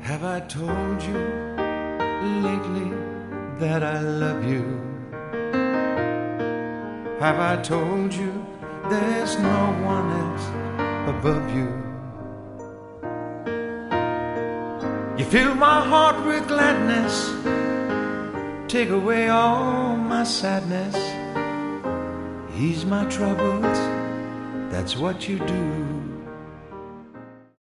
Have I told you lately that I love you? Have I told you there's no one else above you? You fill my heart with gladness, take away all my sadness, ease my troubles, that's what you do.